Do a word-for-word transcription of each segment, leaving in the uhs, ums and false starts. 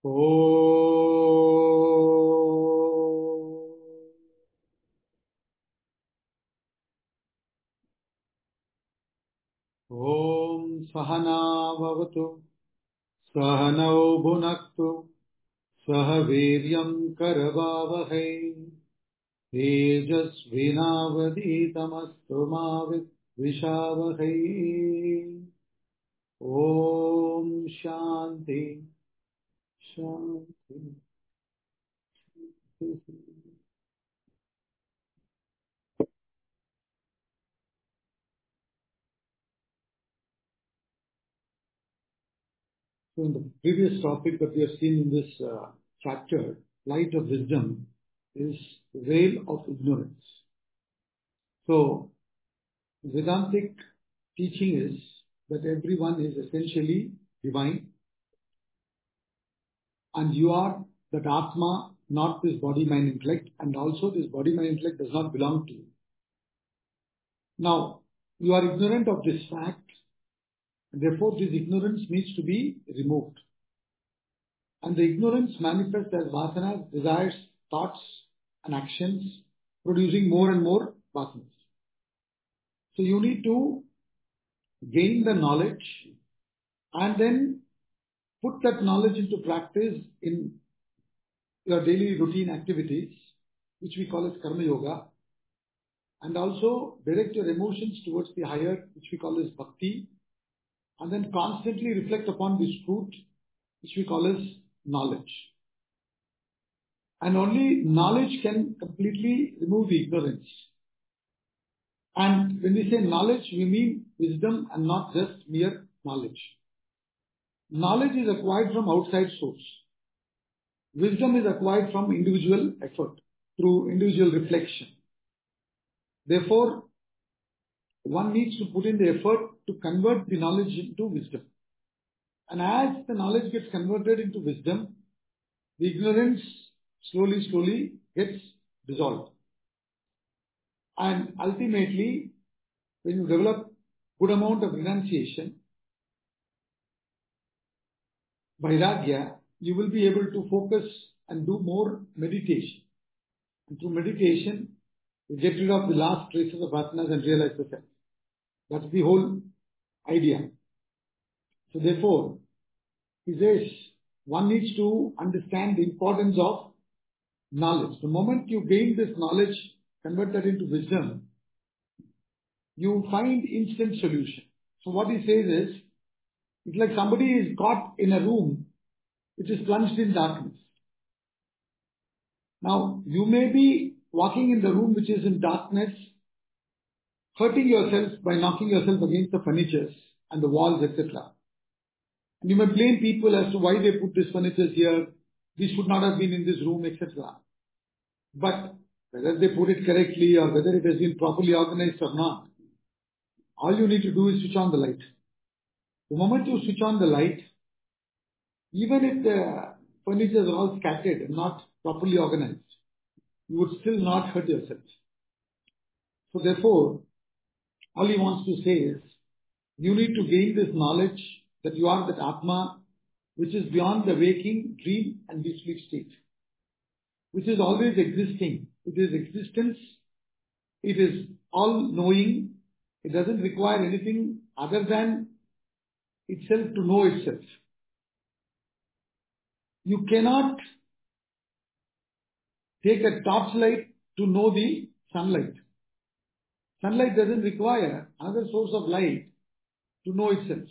Om Sahana Vavatu Sahanau Bhunaktu Sahaviryam Karavavahai Tejasvinavaditamastu Mavit Vishavahai. Om Shanti Shanti. So in the previous topic that we have seen in this uh, chapter, light of wisdom is veil of ignorance. So Vedantic teaching is that everyone is essentially divine and you are that Atma, not this body, mind, intellect, and also this body, mind, intellect does not belong to you. Now, you are ignorant of this fact, and therefore this ignorance needs to be removed. And the ignorance manifests as vasanas, desires, thoughts, and actions, producing more and more vasanas. So you need to gain the knowledge and then put that knowledge into practice in your daily routine activities, which we call as karma yoga, and also direct your emotions towards the higher, which we call as bhakti, and then constantly reflect upon this truth, which we call as knowledge. And only knowledge can completely remove the ignorance. And when we say knowledge, we mean wisdom and not just mere knowledge. Knowledge is acquired from outside source. Wisdom is acquired from individual effort, through individual reflection. Therefore, one needs to put in the effort to convert the knowledge into wisdom. And as the knowledge gets converted into wisdom, the ignorance slowly, slowly gets dissolved. And ultimately, when you develop good amount of renunciation, vairagya, you will be able to focus and do more meditation. And through meditation, you get rid of the last traces of vasanas and realize the self. That's the whole idea. So therefore, he says, one needs to understand the importance of knowledge. The moment you gain this knowledge, convert that into wisdom, you find instant solution. So what he says is, it's like somebody is caught in a room which is plunged in darkness. Now, you may be walking in the room which is in darkness, hurting yourself by knocking yourself against the furniture and the walls, et cetera. And you may blame people as to why they put this furniture here, this should not have been in this room, et cetera. But whether they put it correctly or whether it has been properly organized or not, all you need to do is switch on the light. The moment you switch on the light, even if the furniture is all scattered and not properly organized, you would still not hurt yourself. So therefore, all he wants to say is, you need to gain this knowledge that you are that Atma, which is beyond the waking, dream and deep sleep state, which is always existing. It is existence. It is all-knowing. It doesn't require anything other than itself to know itself. You cannot take a torchlight to know the sunlight. Sunlight doesn't require another source of light to know itself.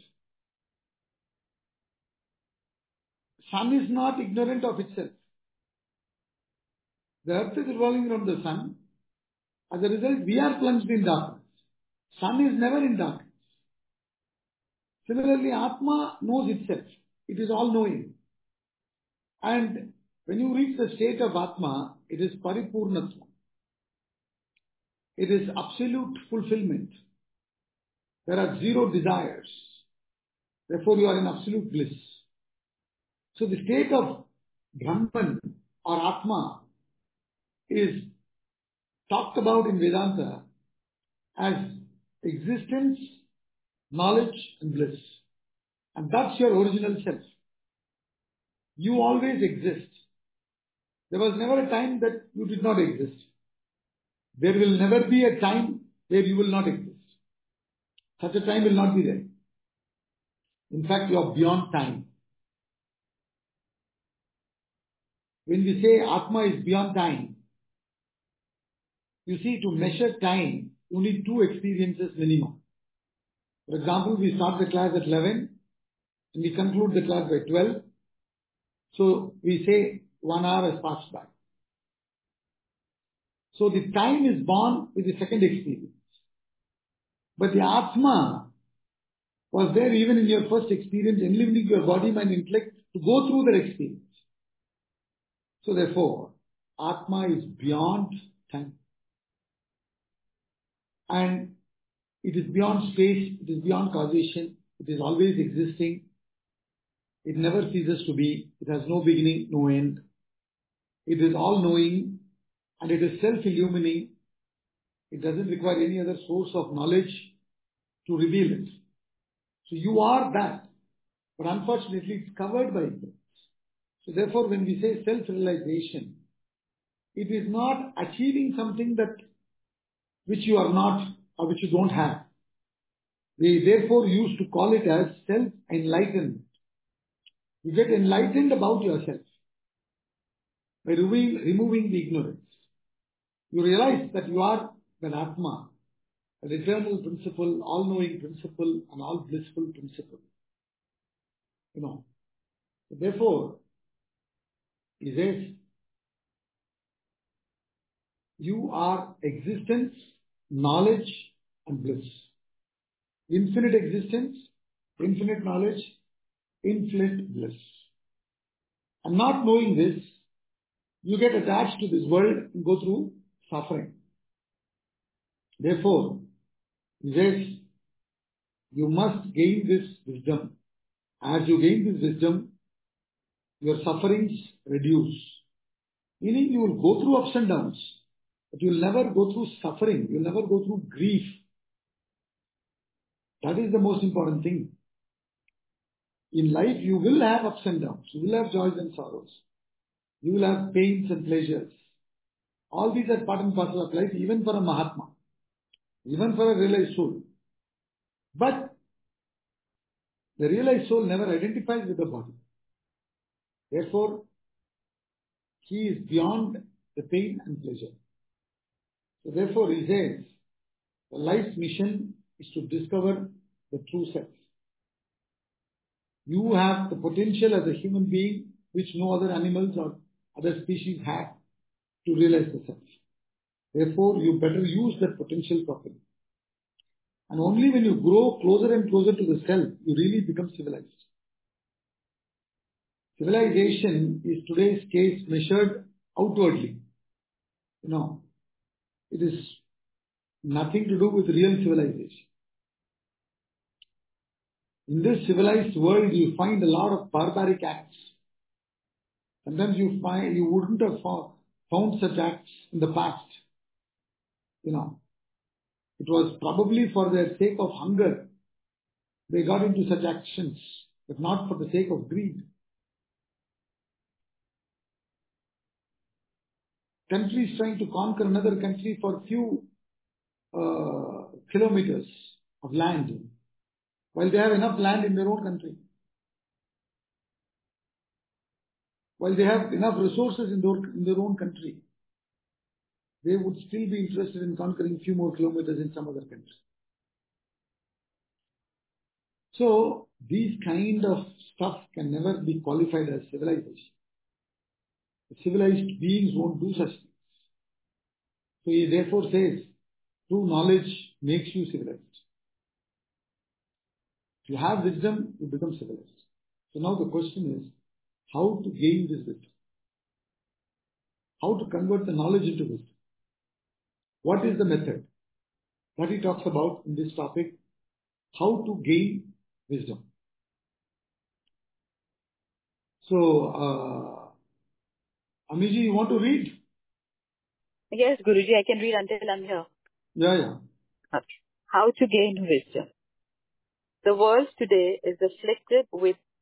Sun is not ignorant of itself. The earth is revolving around the sun. As a result, we are plunged in darkness. Sun is never in darkness. Similarly, Atma knows itself. It is all-knowing. And when you reach the state of Atma, it is paripurnatma. It is absolute fulfillment. There are zero desires. Therefore, you are in absolute bliss. So the state of Brahman or Atma is talked about in Vedanta as existence, knowledge and bliss. And that's your original self. You always exist. There was never a time that you did not exist. There will never be a time where you will not exist. Such a time will not be there. In fact, you are beyond time. When we say Atma is beyond time, you see, to measure time, you need two experiences minimum. For example, we start the class at eleven and we conclude the class by twelve. So we say one hour has passed by. So the time is born with the second experience. But the Atma was there even in your first experience, enabling your body, mind, intellect to go through that experience. So therefore, Atma is beyond time. And it is beyond space, it is beyond causation, it is always existing. It never ceases to be. It has no beginning, no end. It is all-knowing and it is self-illumining. It doesn't require any other source of knowledge to reveal it. So you are that. But unfortunately, it's covered by ignorance. So therefore, when we say self-realization, it is not achieving something that which you are not or which you don't have. We therefore used to call it as self-enlightenment. You get enlightened about yourself by removing, removing the ignorance. You realize that you are an Atma, an eternal principle, all-knowing principle, and all-blissful principle. You know. Therefore, he says, you are existence, knowledge, and bliss. Infinite existence, infinite knowledge, infinite bliss. And not knowing this, you get attached to this world and go through suffering. Therefore, he says, you must gain this wisdom. As you gain this wisdom, your sufferings reduce. Meaning you will go through ups and downs, but you will never go through suffering. You will never go through grief. That is the most important thing. In life, you will have ups and downs. You will have joys and sorrows. You will have pains and pleasures. All these are part and parcel of life, even for a Mahatma, even for a realized soul. But the realized soul never identifies with the body. Therefore, he is beyond the pain and pleasure. So therefore, he says, the life's mission is to discover the true self. You have the potential as a human being, which no other animals or other species have, to realize the self. Therefore, you better use that potential properly. And only when you grow closer and closer to the self, you really become civilized. Civilization is today's case measured outwardly. You know, it is nothing to do with real civilization. In this civilized world, you find a lot of barbaric acts. Sometimes you find you wouldn't have found such acts in the past. You know, it was probably for their sake of hunger they got into such actions, but not for the sake of greed. Countries trying to conquer another country for few uh, kilometers of land, while they have enough land in their own country, while they have enough resources in their, in their own country, they would still be interested in conquering few more kilometers in some other country. So these kind of stuff can never be qualified as civilization. Civilized beings won't do such things. So he therefore says, true knowledge makes you civilized. If you have wisdom, you become civilized. So now the question is, how to gain this wisdom? How to convert the knowledge into wisdom? What is the method? That he talks about in this topic, how to gain wisdom. So, uh, Amiji, you want to read? Yes, Guruji, I can read until I'm here. Yeah, yeah. Okay. How to gain wisdom. The world today is afflicted with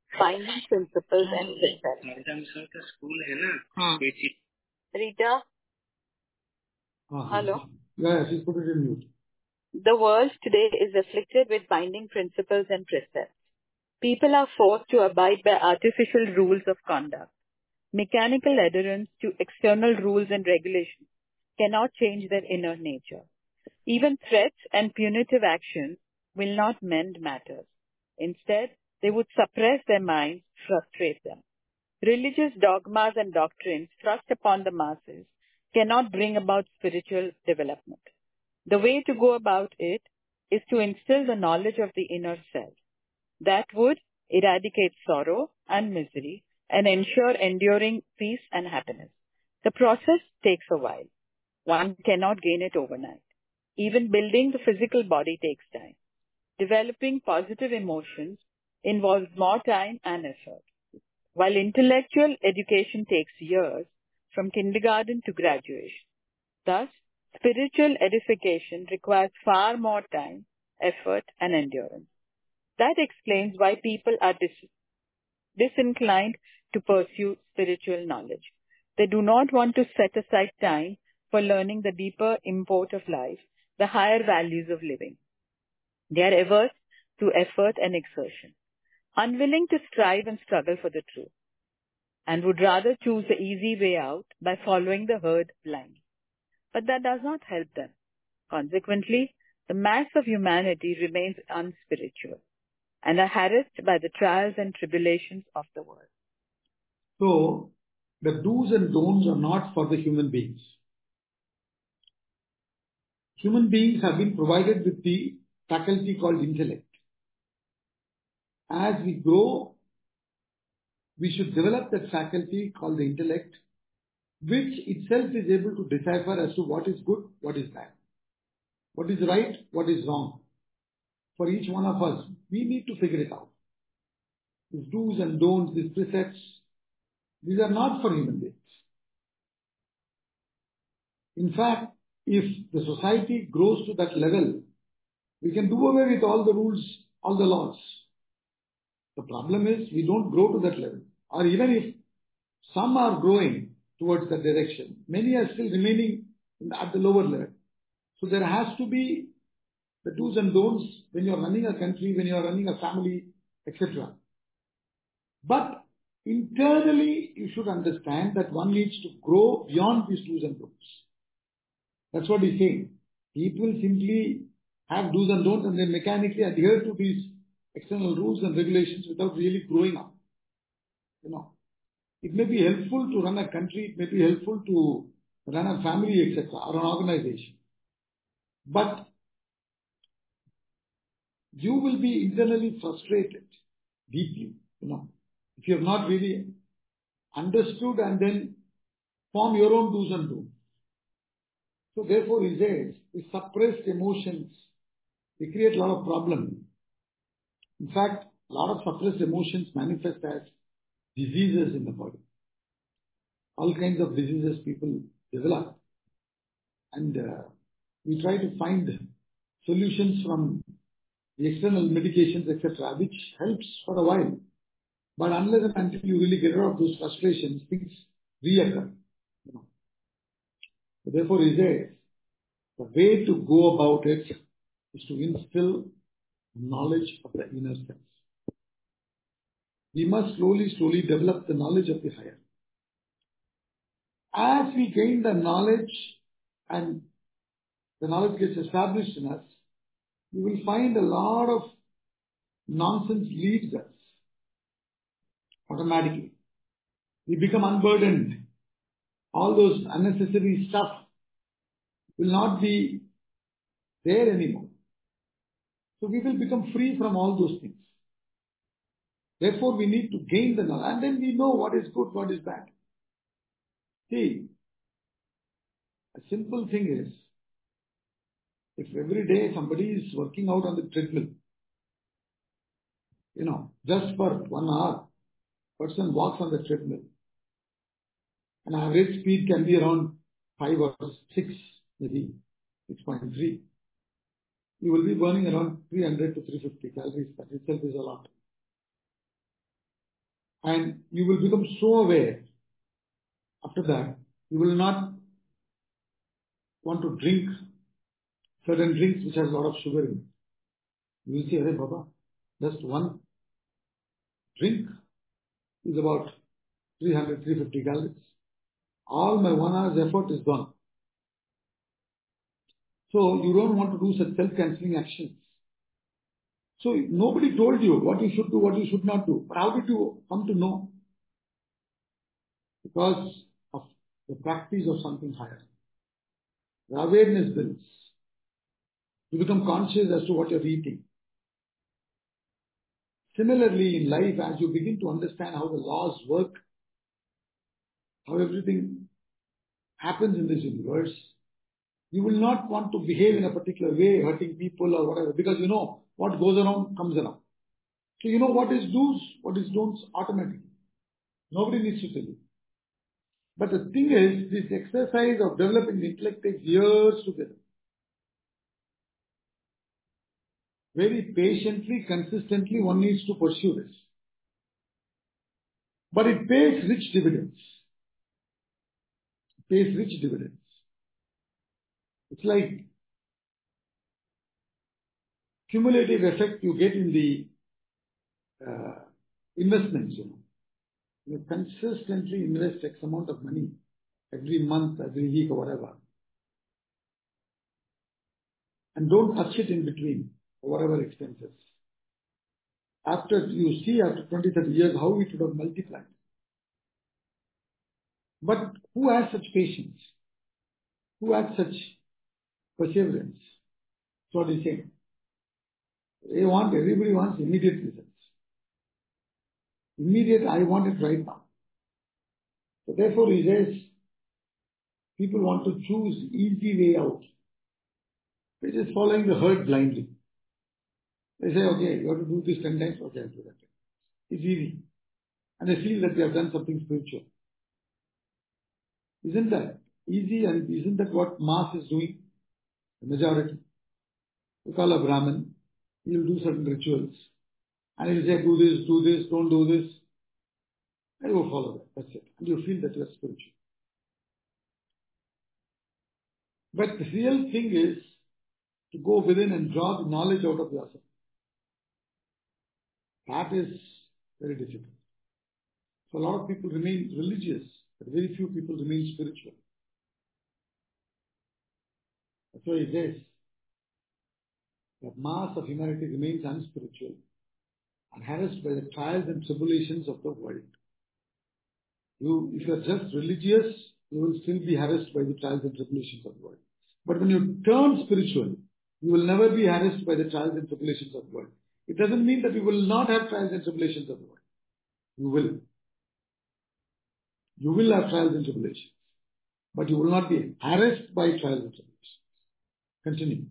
binding principles and precepts. हाँ. Rita? Uh-huh. Hello? Yeah, she's put it in mute. The world today is afflicted with binding principles and precepts. People are forced to abide by artificial rules of conduct. Mechanical adherence to external rules and regulations cannot change their inner nature. Even threats and punitive actions will not mend matters. Instead, they would suppress their minds, frustrate them. Religious dogmas and doctrines thrust upon the masses cannot bring about spiritual development. The way to go about it is to instill the knowledge of the inner self. That would eradicate sorrow and misery and ensure enduring peace and happiness. The process takes a while. One cannot gain it overnight. Even building the physical body takes time. Developing positive emotions involves more time and effort. While intellectual education takes years, from kindergarten to graduation. Thus, spiritual edification requires far more time, effort, and endurance. That explains why people are dis- disinclined to pursue spiritual knowledge. They do not want to set aside time for learning the deeper import of life, the higher values of living. They are averse to effort and exertion, unwilling to strive and struggle for the truth, and would rather choose the easy way out by following the herd blindly. But that does not help them. Consequently, the mass of humanity remains unspiritual and are harassed by the trials and tribulations of the world. So, the do's and don'ts are not for the human beings. Human beings have been provided with the faculty called intellect. As we grow, we should develop that faculty called the intellect, which itself is able to decipher as to what is good, what is bad, what is right, what is wrong. For each one of us, we need to figure it out. These do's and don'ts, these precepts, these are not for human beings. In fact, if the society grows to that level, we can do away with all the rules, all the laws. The problem is we don't grow to that level. Or even if some are growing towards that direction, many are still remaining at the lower level. So there has to be the do's and don'ts when you are running a country, when you are running a family, et cetera. But internally, you should understand that one needs to grow beyond these do's and don'ts. That's what he's saying. People simply have do's and don'ts and then mechanically adhere to these external rules and regulations without really growing up. You know, it may be helpful to run a country, it may be helpful to run a family, et cetera, or an organization. But you will be internally frustrated deeply, you know, if you have not really understood and then form your own do's and don'ts. So therefore, he says, the suppressed emotions, they create a lot of problems. In fact, a lot of suppressed emotions manifest as diseases in the body. All kinds of diseases people develop. And uh, we try to find solutions from the external medications, et cetera, which helps for a while. But unless and until you really get rid of those frustrations, things reoccur. You know. So therefore, he says, the way to go about it is to instill knowledge of the inner self. We must slowly, slowly develop the knowledge of the higher. As we gain the knowledge and the knowledge gets established in us, you will find a lot of nonsense leaves us automatically. We become unburdened. All those unnecessary stuff will not be there anymore. So we will become free from all those things. Therefore, we need to gain the knowledge. And then we know what is good, what is bad. See, a simple thing is, if every day somebody is working out on the treadmill, you know, just for one hour, person walks on the treadmill. An average speed can be around five or six, maybe six point three. You will be burning around three hundred to three hundred fifty calories. That itself is a lot. And you will become so aware. After that, you will not want to drink certain drinks which has a lot of sugar in it. You will say, "Hey Baba, just one drink is about three hundred, three hundred fifty calories. All my one hour's effort is gone." So you don't want to do such self-cancelling actions. So nobody told you what you should do, what you should not do. But how did you come to know? Because of the practice of something higher. The awareness builds. You become conscious as to what you're eating. Similarly, in life, as you begin to understand how the laws work, how everything happens in this universe, you will not want to behave in a particular way, hurting people or whatever, because you know what goes around comes around. So you know what is do's, what is don'ts automatically. Nobody needs to tell you. But the thing is, this exercise of developing the intellect takes years together. Very patiently, consistently, one needs to pursue this. But it pays rich dividends. It pays rich dividends. It's like cumulative effect you get in the uh, investments, you know. You consistently invest X amount of money every month, every week or whatever. And don't touch it in between or whatever expenses. After you see after twenty, thirty years how it would have multiplied. But who has such patience? Who has such perseverance? That's what he's saying. They want, everybody wants immediate results. Immediate, I want it right now. So therefore he says, people want to choose easy way out. They're just following the herd blindly. They say, okay, you have to do this ten times, okay, I'll do that. It's easy. And they feel that they have done something spiritual. Isn't that easy, and isn't that what mass is doing? The majority. You call a Brahmin, he'll do certain rituals. And he'll say, do this, do this, don't do this. And you follow that. That's it. And you feel that you are spiritual. But the real thing is to go within and draw the knowledge out of yourself. That is very difficult. So a lot of people remain religious, but very few people remain spiritual. That's why he says that mass of humanity remains unspiritual and harassed by the trials and tribulations of the world. You, if you are just religious, you will still be harassed by the trials and tribulations of the world. But when you turn spiritual, you will never be harassed by the trials and tribulations of the world. It doesn't mean that you will not have trials and tribulations of the world. You will. You will have trials and tribulations. But you will not be harassed by trials and tribulations. Continue.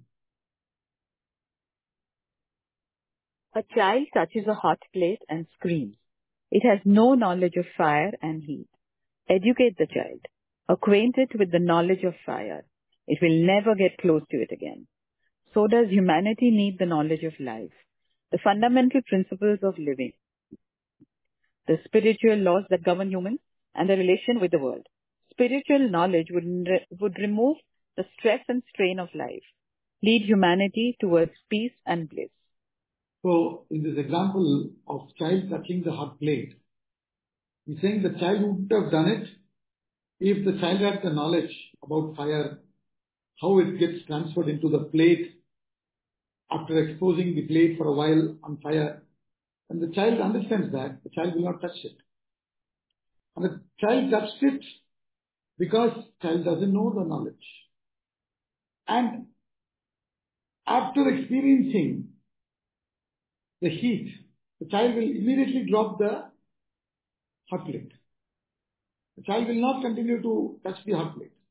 A child touches a hot plate and screams. It has no knowledge of fire and heat. Educate the child. Acquaint it with the knowledge of fire. It will never get close to it again. So does humanity need the knowledge of life, the fundamental principles of living, the spiritual laws that govern humans, and the relation with the world. Spiritual knowledge would, re- would remove the stress and strain of life, lead humanity towards peace and bliss. So, in this example of child touching the hot plate, he's saying the child wouldn't have done it if the child had the knowledge about fire, how it gets transferred into the plate after exposing the plate for a while on fire. And the child understands that, the child will not touch it. And the child touched it because the child doesn't know the knowledge. And after experiencing the heat, the child will immediately drop the hot plate. The child will not continue to touch the hot plate.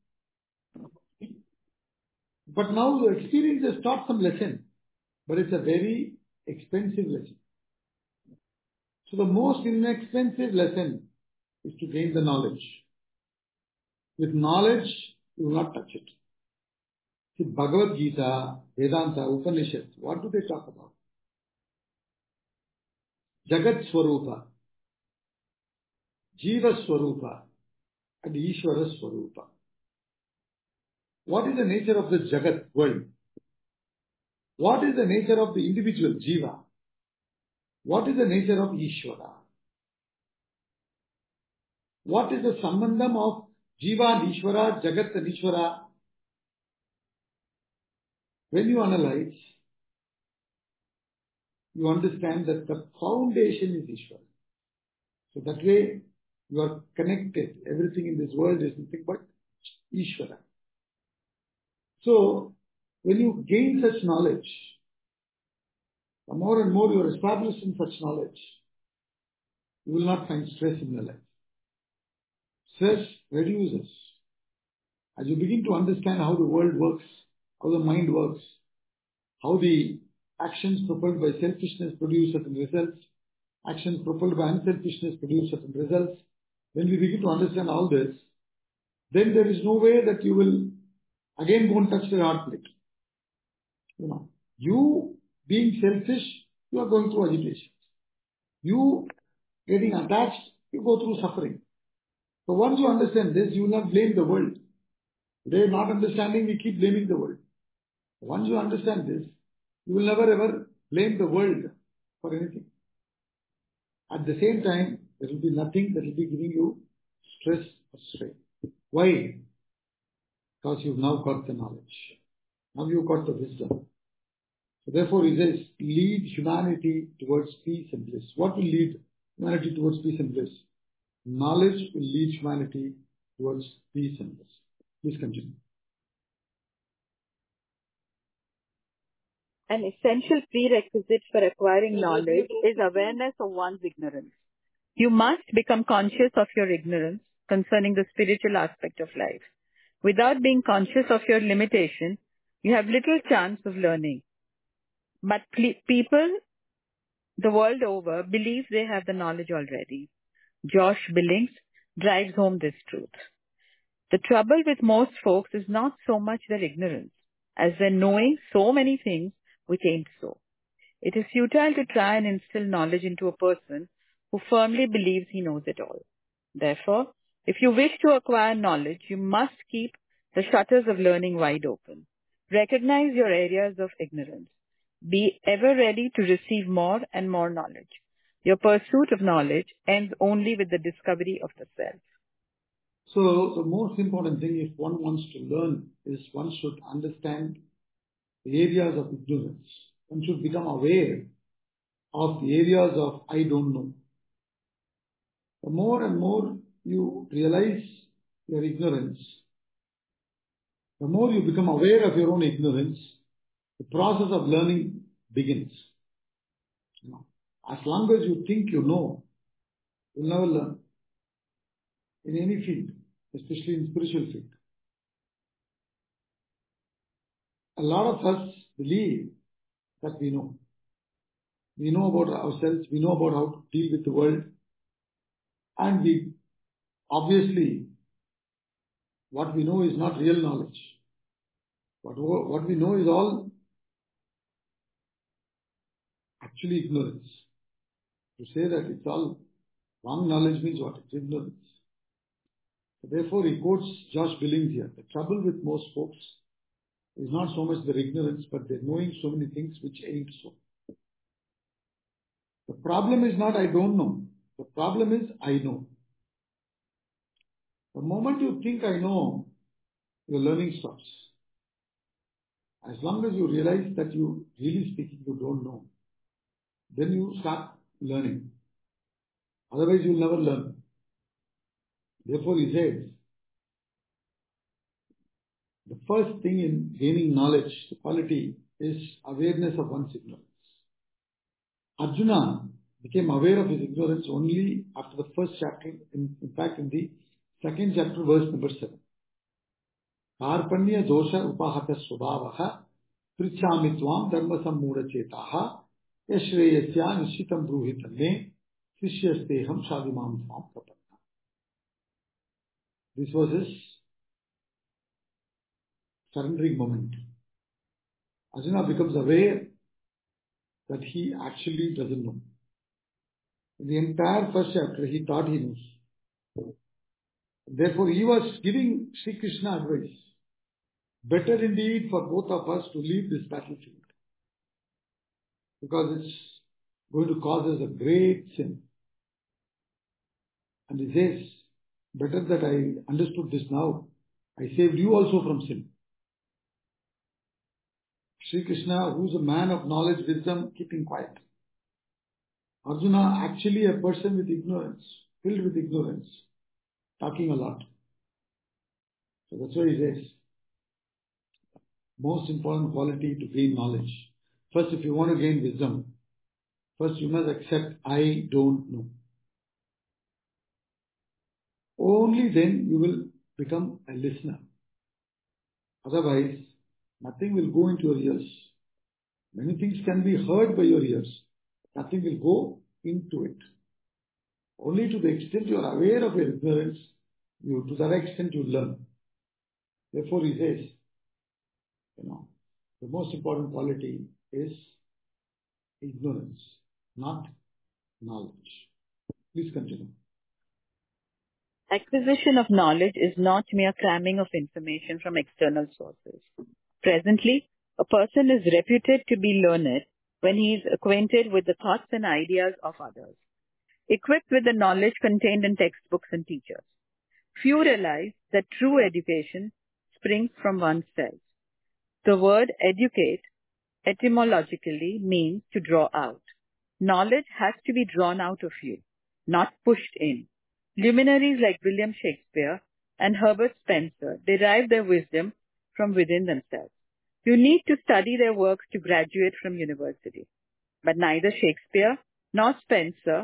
But now the experience has taught some lesson, but it's a very expensive lesson. So the most inexpensive lesson is to gain the knowledge. With knowledge, you will not touch it. See, Bhagavad Gita, Vedanta, Upanishads, what do they talk about? Jagat Swarupa. Jiva Swarupa and Ishvara Swarupa. What is the nature of the Jagat world? What is the nature of the individual Jiva? What is the nature of Ishvara? What is the sambandham of Jiva and Ishvara, Jagat and Ishvara? When you analyze, you understand that the foundation is Ishvara. So that way you are connected. Everything in this world is nothing but Ishvara. So when you gain such knowledge, the more and more you are established in such knowledge, you will not find stress in your life. Stress reduces. As you begin to understand how the world works, how the mind works, how the actions propelled by selfishness produce certain results, actions propelled by unselfishness produce certain results. When we begin to understand all this, then there is no way that you will again go and touch the heart plate. You know, you being selfish, you are going through agitation. You getting attached, you go through suffering. So once you understand this, you will not blame the world. Today, not understanding, we keep blaming the world. Once you understand this, you will never ever blame the world for anything. At the same time, there will be nothing that will be giving you stress or strain. Why? Because you've now got the knowledge. Now you've got the wisdom. So therefore, he says, lead humanity towards peace and bliss. What will lead humanity towards peace and bliss? Knowledge will lead humanity towards peace and bliss. Please continue. An essential prerequisite for acquiring knowledge is awareness of one's ignorance. You must become conscious of your ignorance concerning the spiritual aspect of life. Without being conscious of your limitation, you have little chance of learning. But ple- people the world over believe they have the knowledge already. Josh Billings drives home this truth. The trouble with most folks is not so much their ignorance, as their knowing so many things which ain't so. It is futile to try and instill knowledge into a person who firmly believes he knows it all. Therefore, if you wish to acquire knowledge, you must keep the shutters of learning wide open. Recognize your areas of ignorance. Be ever ready to receive more and more knowledge. Your pursuit of knowledge ends only with the discovery of the self. So the most important thing if one wants to learn is one should understand the areas of ignorance. One should become aware of the areas of I don't know. The more and more you realize your ignorance, the more you become aware of your own ignorance, the process of learning begins. You know, as long as you think you know, you'll never learn. In any field, especially in spiritual field. A lot of us believe that we know. We know about ourselves, we know about how to deal with the world, and we obviously what we know is not real knowledge. What, what we know is all actually ignorance. To say that it's all wrong knowledge means what? It's ignorance. So therefore he quotes Josh Billings here. The trouble with most folks is not so much their ignorance, but they're knowing so many things which ain't so. The problem is not I don't know. The problem is I know. The moment you think I know, your learning stops. As long as you realize that you, really speaking, you don't know, then you start learning. Otherwise you will never learn. Therefore he says, the first thing in gaining knowledge, the quality, is awareness of one's ignorance. Arjuna became aware of his ignorance only after the first chapter, in, in fact in the second chapter, verse number seven. Karpanya dosha upahata svabhavaha prichami tvam dharma sammura chetaha yashreyasya nishitam bruhitam me sishyasteham shadimam tvam prapanna. This was his surrendering moment. Arjuna becomes aware that he actually doesn't know. In the entire first chapter, he thought he knows. Therefore, he was giving Sri Krishna advice. Better indeed for both of us to leave this battlefield, because it's going to cause us a great sin. And he says, better that I understood this now. I saved you also from sin. Sri Krishna, who's a man of knowledge, wisdom, keeping quiet. Arjuna, actually a person with ignorance, filled with ignorance, talking a lot. So that's why he says, most important quality to gain knowledge. First, if you want to gain wisdom, first you must accept, I don't know. Only then you will become a listener. Otherwise, nothing will go into your ears. Many things can be heard by your ears. Nothing will go into it. Only to the extent you are aware of your ignorance, you, to that extent you learn. Therefore, he says, you know, the most important quality is ignorance, not knowledge. Please continue. Acquisition of knowledge is not mere cramming of information from external sources. Presently, a person is reputed to be learned when he is acquainted with the thoughts and ideas of others, equipped with the knowledge contained in textbooks and teachers. Few realize that true education springs from oneself. The word educate etymologically means to draw out. Knowledge has to be drawn out of you, not pushed in. Luminaries like William Shakespeare and Herbert Spencer derive their wisdom from within themselves. You need to study their works to graduate from university. But neither Shakespeare nor Spencer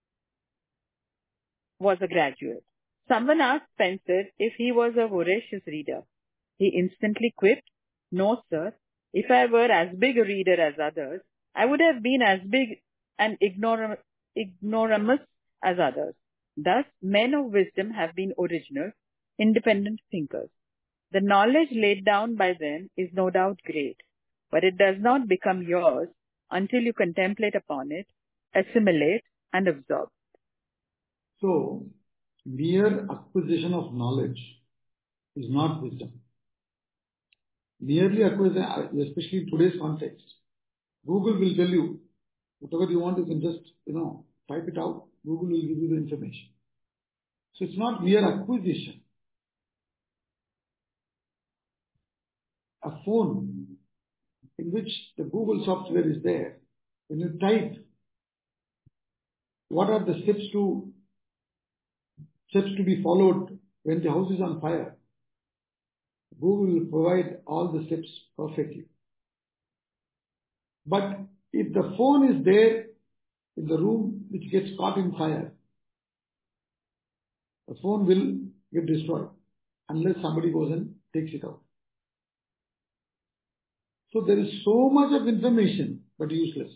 was a graduate. Someone asked Spencer if he was a voracious reader. He instantly quipped, "No, sir. If I were as big a reader as others, I would have been as big and ignoram- ignoramus as others." Thus, men of wisdom have been original, independent thinkers. The knowledge laid down by them is no doubt great, but it does not become yours until you contemplate upon it, assimilate, and absorb. So, mere acquisition of knowledge is not wisdom. Merely acquisition, especially in today's context, Google will tell you, whatever you want, you can just, you know, type it out. Google will give you the information. So it's not mere acquisition. A phone in which the Google software is there, when you type, what are the steps to steps to be followed when the house is on fire? Google will provide all the steps perfectly. But if the phone is there in the room which gets caught in fire, the phone will get destroyed unless somebody goes and takes it out. So there is so much of information but useless.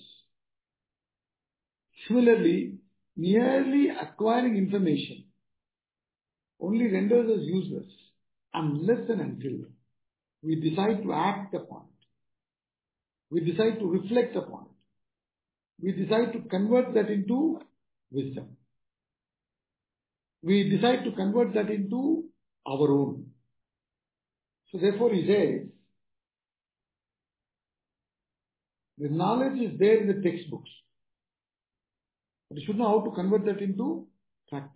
Similarly, merely acquiring information only renders us useless unless and until we decide to act upon it. We decide to reflect upon it. We decide to convert that into wisdom. We decide to convert that into our own. So therefore he says, the knowledge is there in the textbooks, but you should know how to convert that into practice.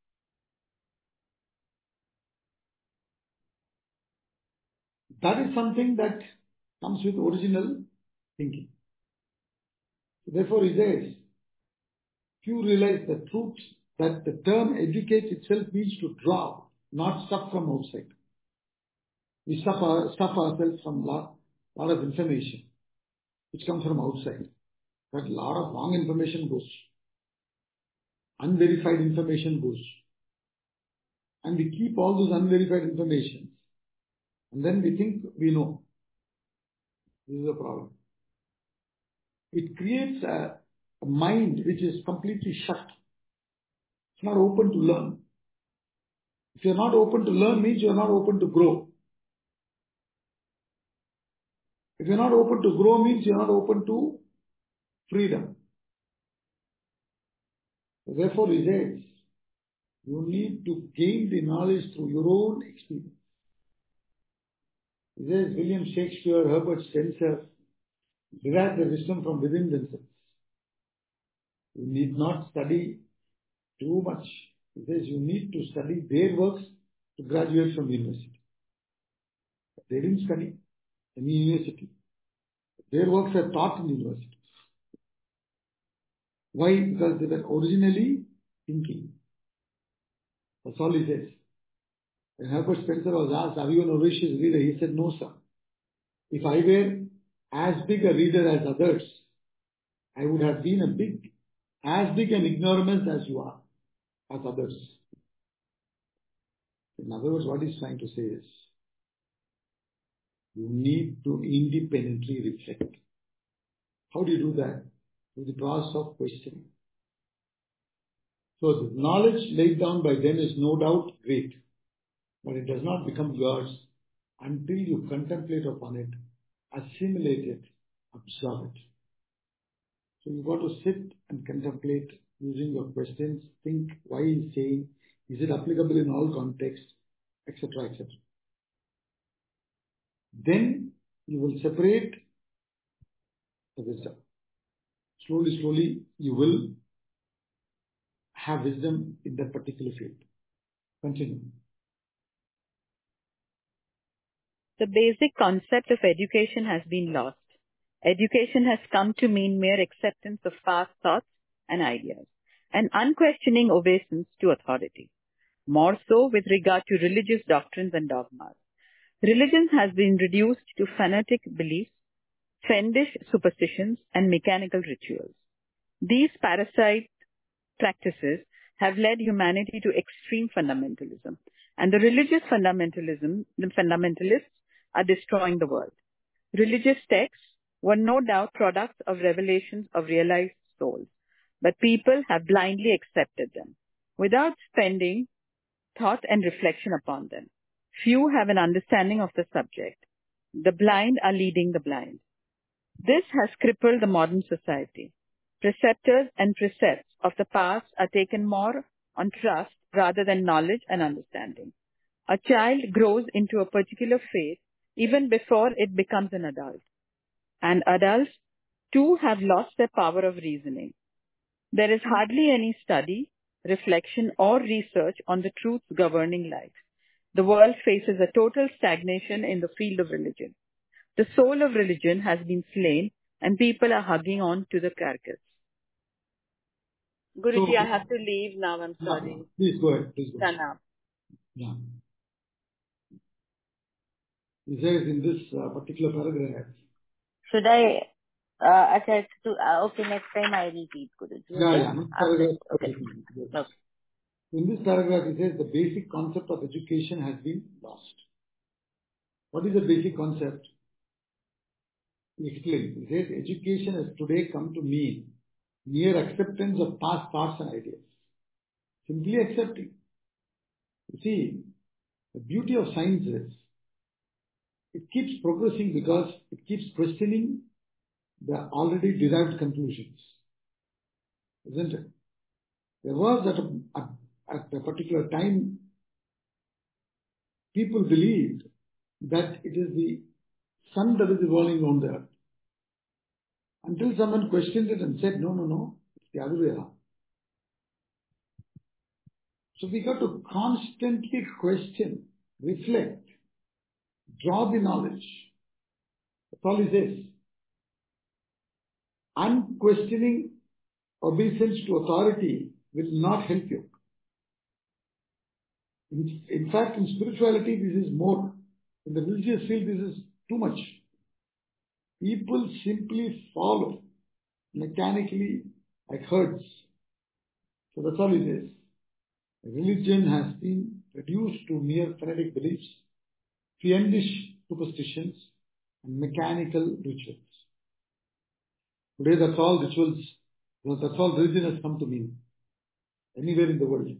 That is something that comes with original thinking. So therefore he says, few realize the truth that the term educate itself means to draw, not stuff from outside. We stuff, our, stuff ourselves from a lot, lot of information which comes from outside. But a lot of wrong information goes. Unverified information goes. And we keep all those unverified information. And then we think we know. This is a problem. It creates a, a mind which is completely shut. It's not open to learn. If you're not open to learn, means you're not open to grow. If you're not open to grow, means you're not open to freedom. Therefore, he says, You need to gain the knowledge through your own experience. There's William Shakespeare, Herbert Spencer, derive their wisdom from within themselves. You need not study too much. He says you need to study their works to graduate from university. They didn't study any university. Their works are taught in university. Why? Because they were originally thinking. That's all he says. When Herbert Spencer was asked, are you an voracious reader? He said, no, sir. If I were as big a reader as others, I would have been a big, as big an ignoramus as you are, as others. In other words, what he's trying to say is, you need to independently reflect. How do you do that? Through the process of questioning. So the knowledge laid down by them is no doubt great, but it does not become yours until you contemplate upon it, assimilate it, absorb it. So you've got to sit and contemplate using your questions, think why he's saying, is it applicable in all contexts, et cetera, et cetera. Then you will separate the wisdom. Slowly, slowly, you will have wisdom in that particular field. Continue. The basic concept of education has been lost. Education has come to mean mere acceptance of past thoughts and ideas, and unquestioning obeisance to authority. More so with regard to religious doctrines and dogmas. Religion has been reduced to fanatic beliefs, fiendish superstitions, and mechanical rituals. These parasite practices have led humanity to extreme fundamentalism, and the religious fundamentalism, the fundamentalists are destroying the world. Religious texts were no doubt products of revelations of realized souls, but people have blindly accepted them without spending thought and reflection upon them. Few have an understanding of the subject. The blind are leading the blind. This has crippled the modern society. Preceptors and precepts of the past are taken more on trust rather than knowledge and understanding. A child grows into a particular faith even before it becomes an adult. And adults, too, have lost their power of reasoning. There is hardly any study, reflection, or research on the truths governing life. The world faces a total stagnation in the field of religion. The soul of religion has been slain, and people are hugging on to the carcass. Guruji, so, I have to leave now. I'm sorry. No, please go ahead. Please go ahead. Dana. Yeah. He says in this uh, particular paragraph. Should I uh, attach to? Uh, okay, next time I repeat, Guruji. Yeah, yeah. Next paragraph. Okay. Yes. Okay. In this paragraph, it says the basic concept of education has been lost. What is the basic concept? He explains. He says education has today come to mean mere acceptance of past thoughts and ideas. Simply accepting. You see, the beauty of science is it keeps progressing because it keeps questioning the already derived conclusions. Isn't it? There was at a, at, at a particular time, people believed that it is the sun that is revolving on the earth. Until someone questioned it and said, no, no, no, it's the other way around. So we got to constantly question, reflect, draw the knowledge. That's all he says. Unquestioning obeisance to authority will not help you. In, in fact, in spirituality, this is more. In the religious field, this is too much. People simply follow mechanically like herds. So that's all it is. Religion has been reduced to mere fanatic beliefs, fiendish superstitions, and mechanical rituals. Today, that's all rituals, that's all religion has come to mean, anywhere in the world.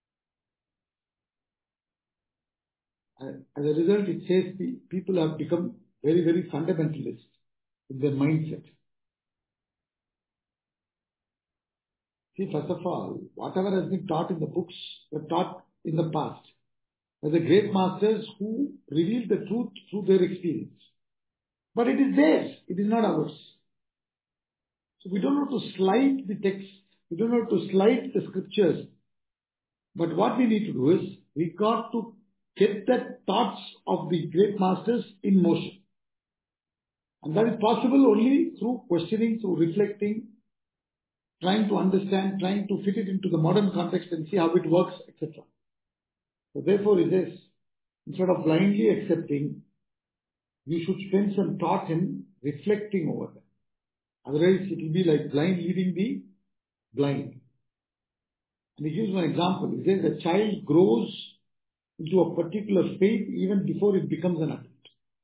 As a result, it says the people have become very, very fundamentalist in their mindset. See, first of all, whatever has been taught in the books were taught in the past by the great masters who revealed the truth through their experience. But it is theirs, it is not ours. So we don't have to slide the text, we don't have to slide the scriptures. But what we need to do is, we got to get the thoughts of the great masters in motion. And that is possible only through questioning, through reflecting, trying to understand, trying to fit it into the modern context and see how it works, et cetera. So therefore it is, instead of blindly accepting, you should spend some thought in reflecting over them. Otherwise it will be like blind leading the blind. And he gives one example. He says a child grows into a particular faith even before it becomes an adult.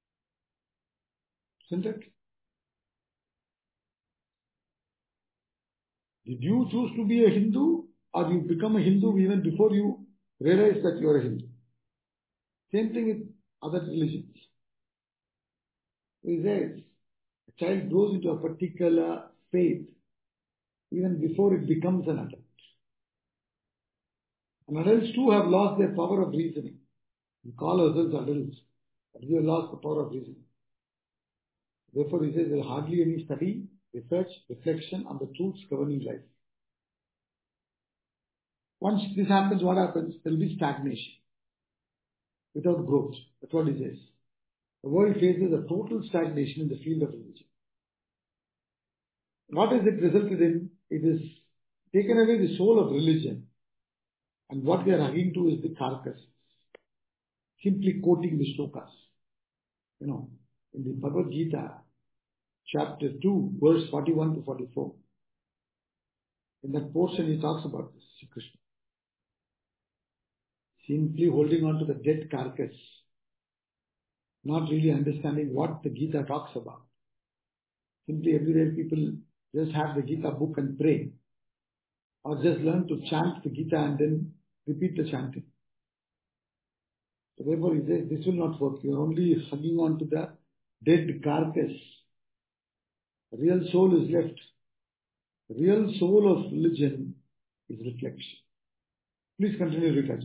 Isn't it? Did you choose to be a Hindu, or you become a Hindu even before you realize that you are a Hindu? Same thing with other religions. He says a child grows into a particular faith even before it becomes an adult. And adults too have lost their power of reasoning. We call ourselves adults, but we have lost the power of reasoning. Therefore, he says there is hardly any study, research, reflection on the truths governing life. Once this happens, what happens? There will be stagnation without growth. That's what he says. The world faces a total stagnation in the field of religion. What has it resulted in? It has taken away the soul of religion, and what they are hugging to is the carcass. Simply quoting the shlokas. You know, in the Bhagavad Gita, chapter two, verse forty-one to forty-four. In that portion he talks about this, Sri Krishna. Simply holding on to the dead carcass. Not really understanding what the Gita talks about. Simply everyday people just have the Gita book and pray. Or just learn to chant the Gita and then repeat the chanting. So therefore he says, this will not work. You are only hugging on to the dead carcass. The real soul is left. The real soul of religion is reflection. Please continue, Rita.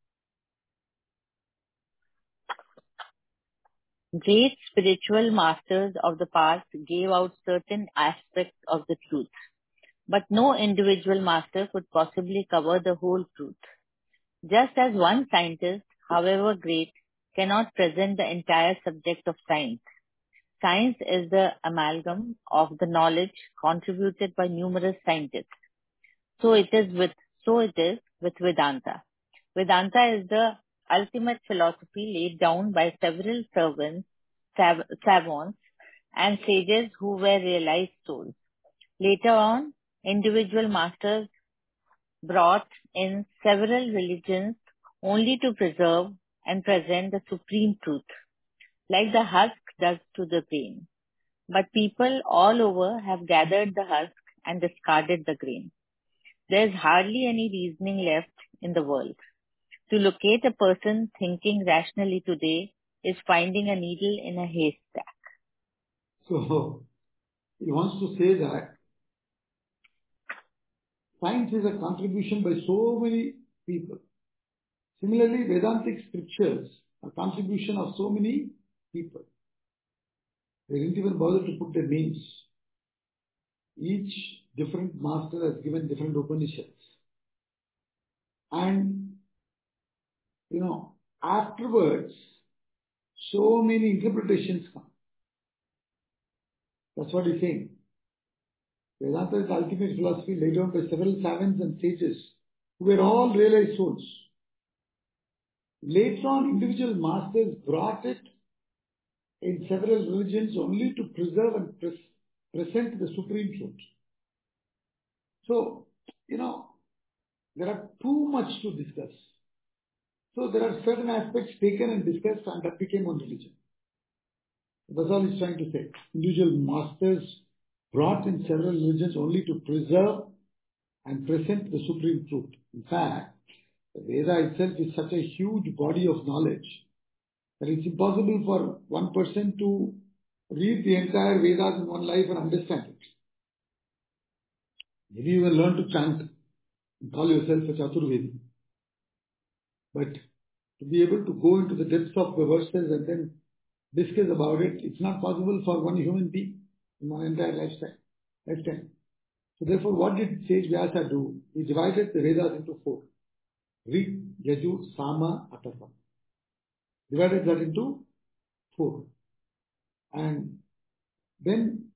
Great spiritual masters of the past gave out certain aspects of the truth, but no individual master could possibly cover the whole truth. Just as one scientist, however great, cannot present the entire subject of science. Science is the amalgam of the knowledge contributed by numerous scientists. So it is with so it is with Vedanta. Vedanta is the ultimate philosophy laid down by several servants, sav- savants and sages who were realized souls. Later on, individual masters brought in several religions only to preserve and present the supreme truth, like the husk does to the grain. But people all over have gathered the husk and discarded the grain. There is hardly any reasoning left in the world. To locate a person thinking rationally today is finding a needle in a haystack. So, he wants to say that science is a contribution by so many people. Similarly, Vedantic scriptures are a contribution of so many people. They didn't even bother to put their names. Each different master has given different Upanishads. And, you know, afterwards, so many interpretations come. That's what he's saying. Vedanta is the ultimate philosophy laid down by several savants and sages who were all realized souls. Later on, individual masters brought it in several religions only to preserve and pres- present the supreme truth. So, you know, there are too much to discuss. So there are certain aspects taken and discussed, and that became one religion. That's all he's trying to say. Individual masters brought in several religions only to preserve and present the supreme truth. In fact, the Veda itself is such a huge body of knowledge that it's impossible for one person to read the entire Vedas in one life and understand it. Maybe you will learn to chant and call yourself a Chaturvedi. But to be able to go into the depths of the verses and then discuss about it, it's not possible for one human being in one entire lifestyle, lifetime. So therefore, what did Sage Vyasa do? He divided the Vedas into four. Rig, Yajur, Sama, Atharva. Divided that into four. And then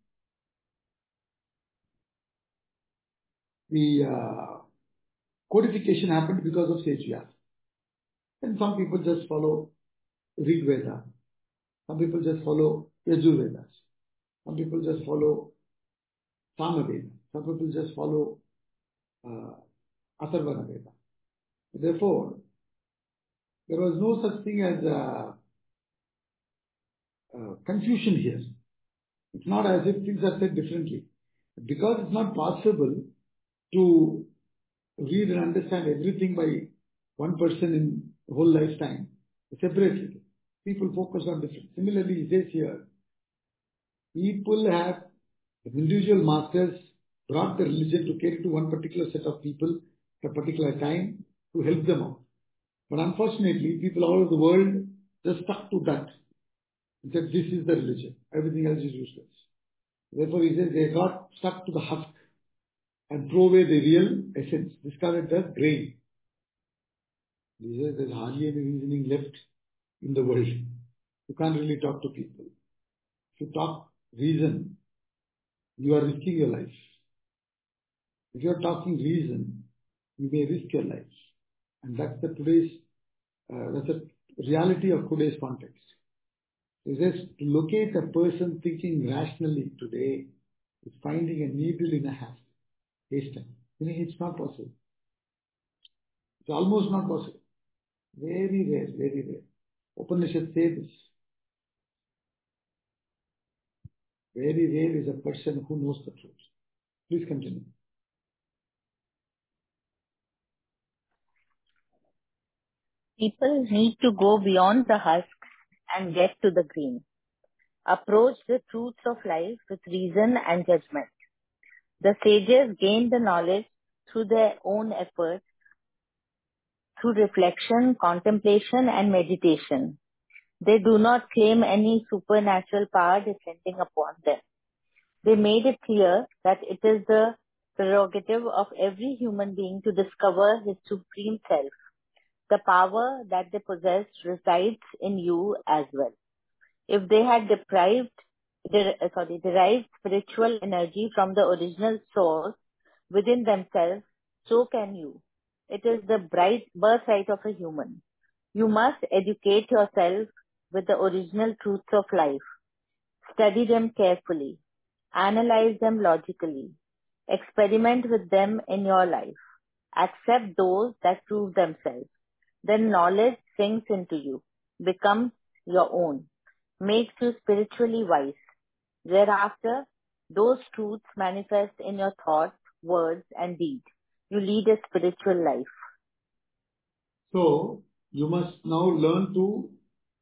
the uh, codification happened because of Sage Vyasa. And some people just follow Rig Veda. Some people just follow Yajur Vedas. Some people just follow Sama Veda. Some people just follow uh, Atharvana Veda. Therefore, there was no such thing as uh, uh, confusion here. It's not as if things are said differently. Because it's not possible to read and understand everything by one person in the whole lifetime separately. People focus on different. Similarly, he says here, people have, individual masters brought the religion to cater to one particular set of people at a particular time to help them out. But unfortunately, people all over the world just stuck to that. He said, this is the religion. Everything else is useless. Therefore, he says they got stuck to the husk and throw away the real essence, discarded the grain. He says there's hardly any reasoning left in the world. You can't really talk to people. If you talk reason, you are risking your life. If you are talking reason, you may risk your life. And that's the today's, uh, that's the reality of today's context. It says to locate a person thinking rationally today is finding a needle in a haystack. Meaning it's not possible. It's almost not possible. Very rare, very rare. Upanishads say this. Very rare is a person who knows the truth. Please continue. People need to go beyond the husk and get to the green. Approach the truths of life with reason and judgment. The sages gained the knowledge through their own efforts, through reflection, contemplation, and meditation. They do not claim any supernatural power descending upon them. They made it clear that it is the prerogative of every human being to discover his supreme self. The power that they possess resides in you as well. If they had deprived, der, sorry, derived spiritual energy from the original source within themselves, so can you. It is the bright birthright of a human. You must educate yourself with the original truths of life. Study them carefully. Analyze them logically. Experiment with them in your life. Accept those that prove themselves. Then knowledge sinks into you, becomes your own, makes you spiritually wise. Thereafter, those truths manifest in your thoughts, words, and deeds. You lead a spiritual life. So, you must now learn to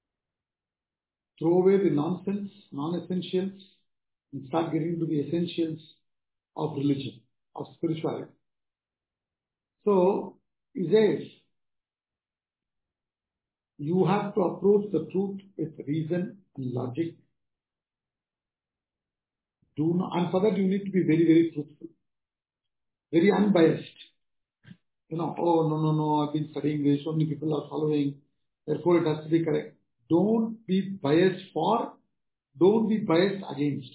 throw away the nonsense, non-essentials, and start getting to the essentials of religion, of spirituality. So, he says, you have to approach the truth with reason and logic. Do not, and for that you need to be very, very truthful, very unbiased. You know, oh, no, no, no, I've been studying this, so many people are following, therefore it has to be correct. Don't be biased for, don't be biased against.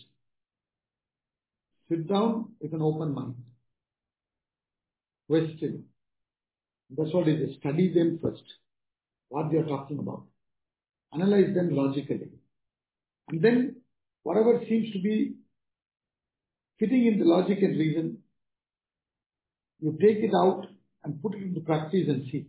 Sit down with an open mind. Question. That's what it is. Study them first, what they are talking about. Analyze them logically. And then, whatever seems to be fitting in the logic and reason, you take it out and put it into practice and see.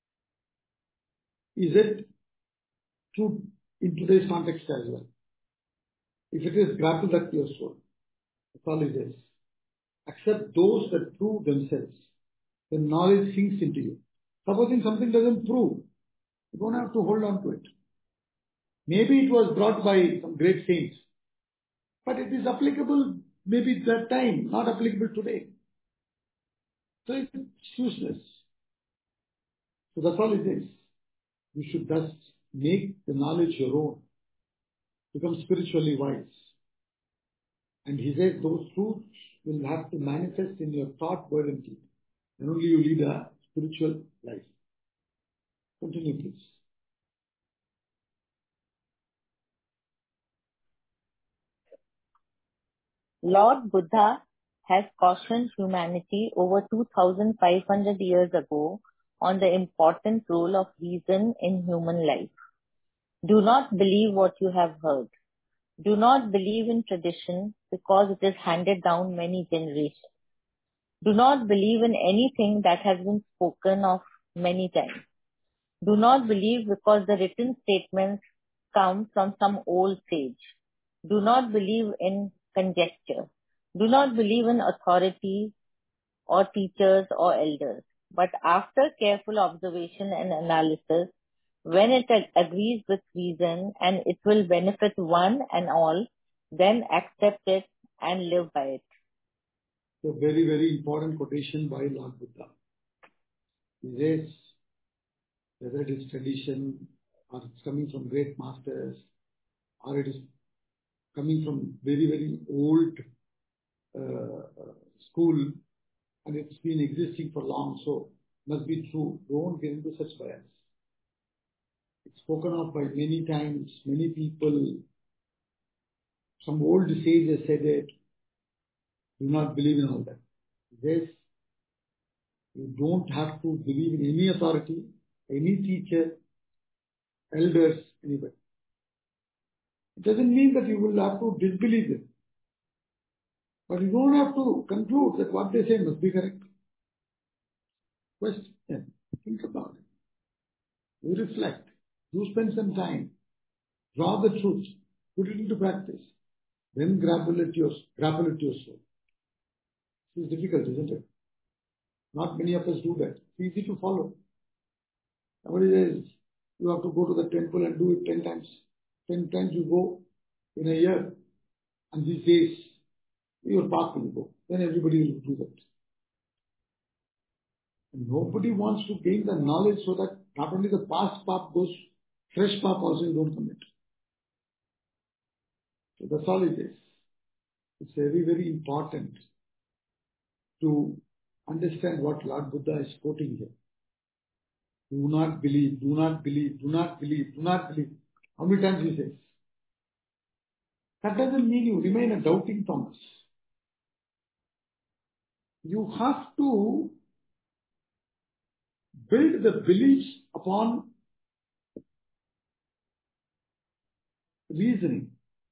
Is it true in today's context as well? If it is, grapple that to your soul. That's all it is. Accept those that prove themselves. Then knowledge sinks into you. Supposing something doesn't prove, you don't have to hold on to it. Maybe it was brought by some great saints, but it is applicable maybe at that time, not applicable today. So it's useless. So that's all it is. You should thus make the knowledge your own. Become spiritually wise. And he says those truths will have to manifest in your thought, word and deed. And only you lead a spiritual life. Continue, please. Lord Buddha has cautioned humanity over two thousand five hundred years ago on the important role of reason in human life. Do not believe what you have heard. Do not believe in tradition because it is handed down many generations. Do not believe in anything that has been spoken of many times. Do not believe because the written statements come from some old sage. Do not believe in conjecture. Do not believe in authority or teachers or elders. But after careful observation and analysis, when it agrees with reason and it will benefit one and all, then accept it and live by it. A very, very important quotation by Lord Buddha. He says, whether it is tradition or it's coming from great masters or it is coming from very, very old uh, school and it's been existing for long, so must be true. Don't get into such bias. It's spoken of by many times, many people. Some old sage has said it. Do not believe in all that. Yes, you don't have to believe in any authority, any teacher, elders, anybody. It doesn't mean that you will have to disbelieve them. But you don't have to conclude that what they say must be correct. Question, think about it. You reflect. You spend some time. Draw the truth. Put it into practice. Then grapple at your, grapple at your soul. It's difficult, isn't it? Not many of us do that. It's easy to follow. Somebody says, you have to go to the temple and do it ten times. Ten times you go in a year. And these days, your path will go. Then everybody will do that. And nobody wants to gain the knowledge so that not only the past path goes, fresh path also you don't commit. So that's all it is. It's very, very important to understand what Lord Buddha is quoting here. Do not believe, do not believe, do not believe, do not believe. How many times he says? That doesn't mean you remain a doubting Thomas. You have to build the beliefs upon reasoning.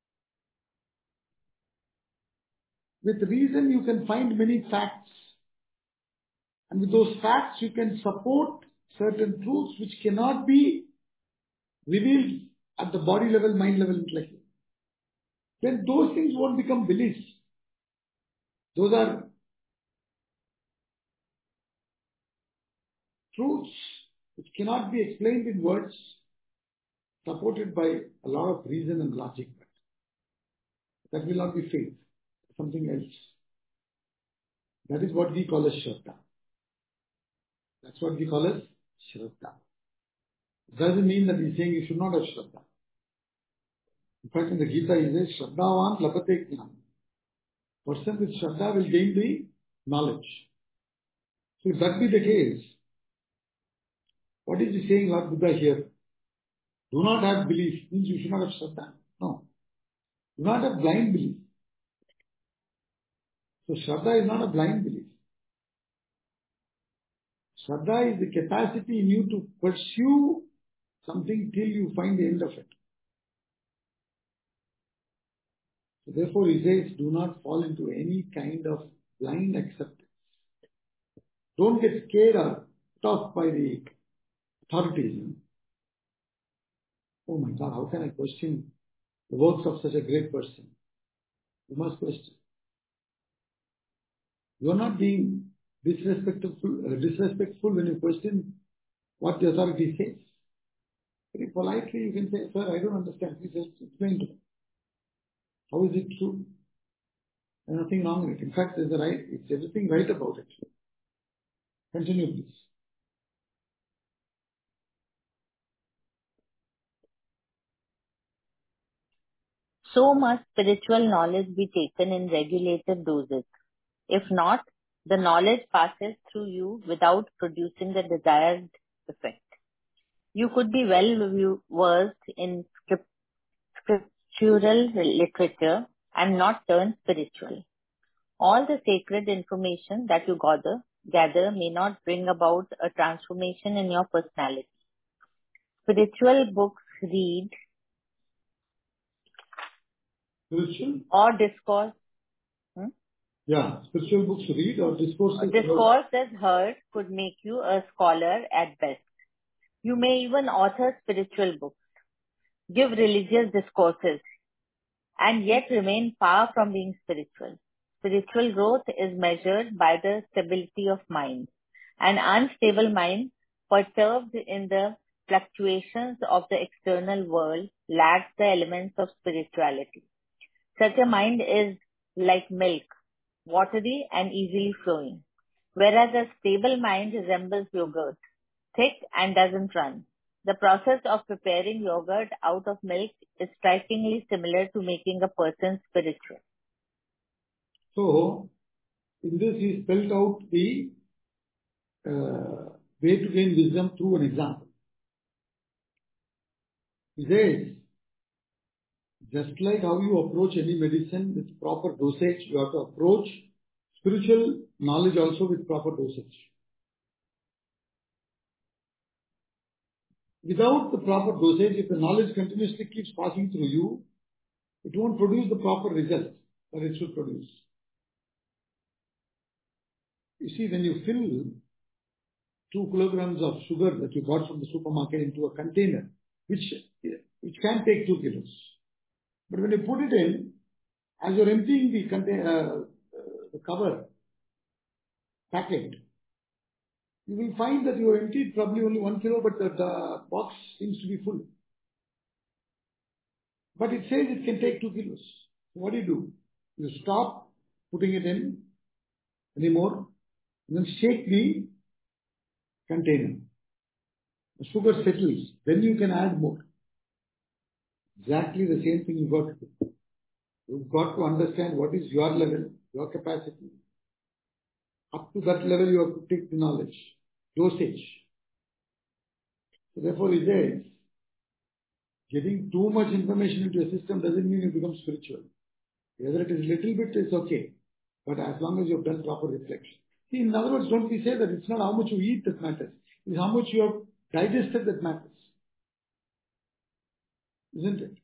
With reason you can find many facts. And with those facts you can support certain truths which cannot be revealed at the body level, mind level, intellect level. Then those things won't become beliefs. Those are truths which cannot be explained in words, supported by a lot of reason and logic. That will not be faith, something else. That is what we call as Shraddha. That's what we call as Shraddha. It doesn't mean that he's saying you should not have Shraddha. In fact, in the Gita he says, Shraddhavan labate jnana. Person with Shraddha will gain the knowledge. So if that be the case, what is he saying, Lord Buddha here? Do not have belief, means you should not have Shraddha. No. Do not have blind belief. So Shraddha is not a blind belief. Shraddha is the capacity in you to pursue something till you find the end of it. So therefore he says, do not fall into any kind of blind acceptance. Don't get scared or put off by the authorities. Oh my God, how can I question the works of such a great person? You must question. You are not being disrespectful, uh, disrespectful when you question what the authority says. Very politely you can say, sir, I don't understand. Please just explain to me. How is it true? There's nothing wrong with it. In fact, there's a right, it's everything right about it. Continue, please. So must spiritual knowledge be taken in regulated doses. If not, the knowledge passes through you without producing the desired effect. You could be well versed in script, scriptural literature and not turn spiritual. All the sacred information that you gather, gather may not bring about a transformation in your personality. Spiritual books read Spiritual? or discourse. Hmm? Yeah, spiritual books read or discourse. Discourse as heard could make you a scholar at best. You may even author spiritual books, give religious discourses, and yet remain far from being spiritual. Spiritual growth is measured by the stability of mind. An unstable mind, perturbed in the fluctuations of the external world, lacks the elements of spirituality. Such a mind is like milk, watery and easily flowing, whereas a stable mind resembles yogurt, thick and doesn't run. The process of preparing yogurt out of milk is strikingly similar to making a person spiritual. So, in this he spelled out the uh, way to gain wisdom through an example. He says, just like how you approach any medicine with proper dosage, you have to approach spiritual knowledge also with proper dosage. Without the proper dosage, if the knowledge continuously keeps passing through you, it won't produce the proper result that it should produce. You see, when you fill two kilograms of sugar that you bought from the supermarket into a container, which, which can take two kilos. But when you put it in, as you're emptying the, container, uh, uh, the cover, packet, you will find that you emptied probably only one kilo, but the, the box seems to be full. But it says it can take two kilos. So what do you do? You stop putting it in anymore, and then shake the container. The sugar settles. Then you can add more. Exactly the same thing you've got to do. You've got to understand what is your level, your capacity. Up to that level you have to take the knowledge, dosage. So therefore he says, getting too much information into a system doesn't mean you become spiritual. Whether it is little bit, it's okay. But as long as you have done proper reflection. See, in other words, don't we say that it's not how much you eat that matters. It's how much you have digested that matters. Isn't it?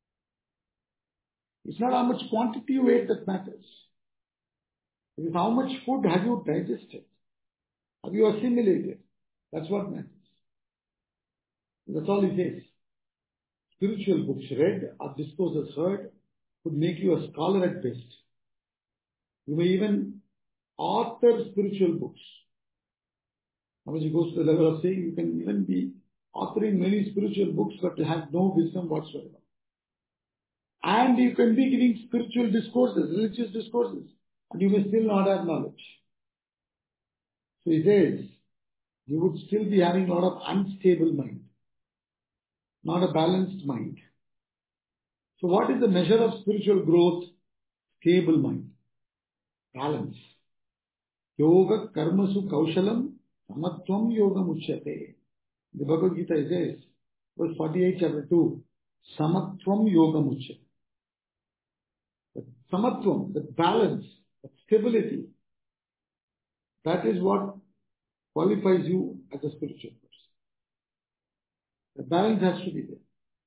It's not how much quantity you ate that matters. It is how much food have you digested. Have you assimilated? That's what matters. That's all he says. Spiritual books read or discourses heard could make you a scholar at best. You may even author spiritual books. Now, as he goes to the level of saying you can even be authoring many spiritual books but have no wisdom whatsoever. And you can be giving spiritual discourses, religious discourses, and you may still not have knowledge. So he says, you would still be having a lot of unstable mind, not a balanced mind. So what is the measure of spiritual growth? Stable mind, balance. Yoga karmasu kaushalam samatvam yogam uchyate. The Bhagavad Gita says, verse forty-eight, chapter two, samatvam yogam uchyate. The samatvam, the balance, the stability, that is what qualifies you as a spiritual person. The balance has to be there.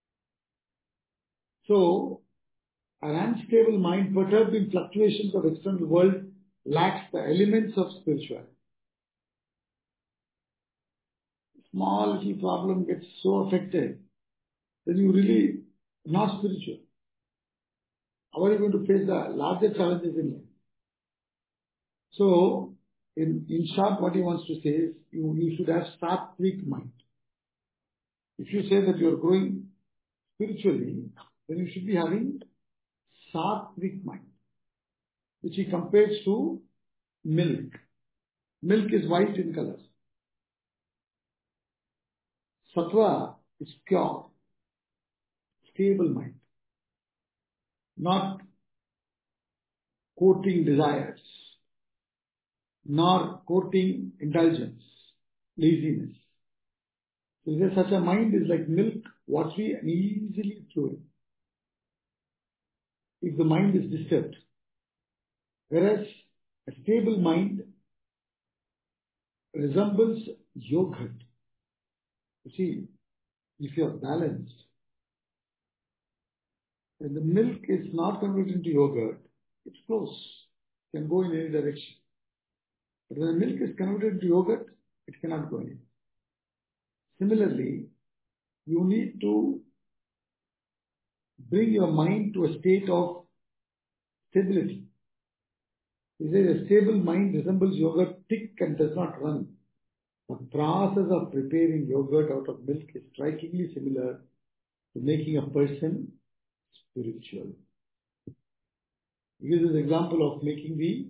So, an unstable mind, perturbed in fluctuations of external world, lacks the elements of spirituality. Small little problem gets so affected, then you really not spiritual. How are you going to face the larger challenges in life? So, in, in short, what he wants to say is, you, you should have sattvic mind. If you say that you are growing spiritually, then you should be having sattvic mind, which he compares to milk. Milk is white in color. Sattva is pure, stable mind, not courting desires, nor courting indulgence, laziness. So if such a mind is like milk, watery and easily flowing. If the mind is disturbed, whereas a stable mind resembles yogurt. You see, if you are balanced, when the milk is not converted into yogurt, it flows, it can go in any direction. But when the milk is converted into yogurt, it cannot go anywhere. Similarly, you need to bring your mind to a state of stability. He says a stable mind resembles yogurt, thick and does not run. The process of preparing yogurt out of milk is strikingly similar to making a person spiritual. He gives this example of making the,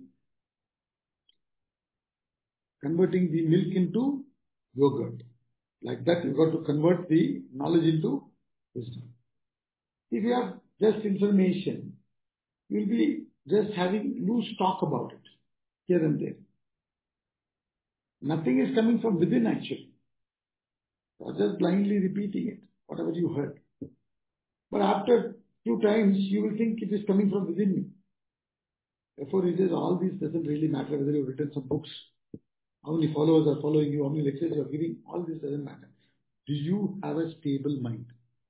converting the milk into yogurt. Like that, you've got to convert the knowledge into wisdom. If you have just information, you'll be just having loose talk about it, here and there. Nothing is coming from within actually. You are just blindly repeating it, whatever you heard. But after few times, you will think it is coming from within me. Therefore, it is all this doesn't really matter whether you've written some books, how many followers are following you, how many lectures you are giving, all this doesn't matter. Do you have a stable mind?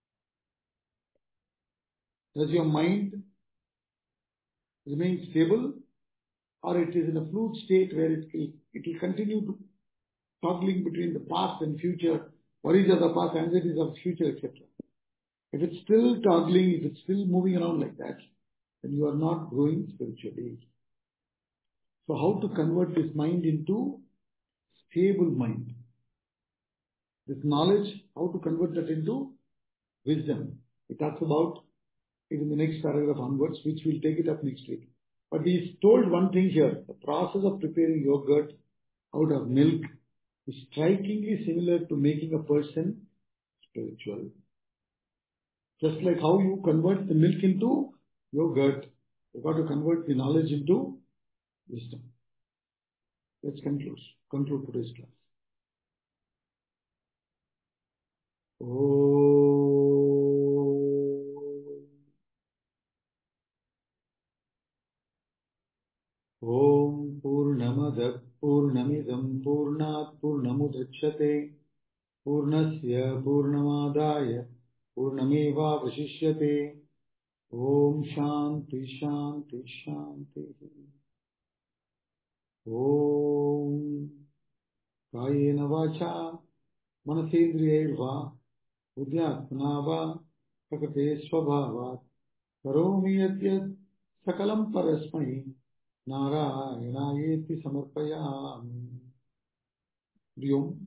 Does your mind remain stable, or it is in a fluid state where it will, it will continue to toggling between the past and future, worries of the past, anxieties of the future, et cetera. If it's still toggling, if it's still moving around like that, then you are not growing spiritually. So how to convert this mind into stable mind? This knowledge, how to convert that into wisdom? He talks about it in the next paragraph onwards, which we'll take it up next week. But he's told one thing here. The process of preparing yogurt out of milk is strikingly similar to making a person spiritual. Just like how you convert the milk into yogurt, you've got to convert the knowledge into wisdom. Let's conclude. Conclude today's class. Om Purnamada Purnamidam Purnat Purnamudachyate Purnasya Purnamadaya Purnameva Vashishyate. Om Shanti Shanti Shanti. Om Kayena Vacha Manasendriyaiva Buddhyatmana va Prakate Swabhavat Karomi Yadyat Sakalam Parasmai Narayana Yeti Samarpayami. Om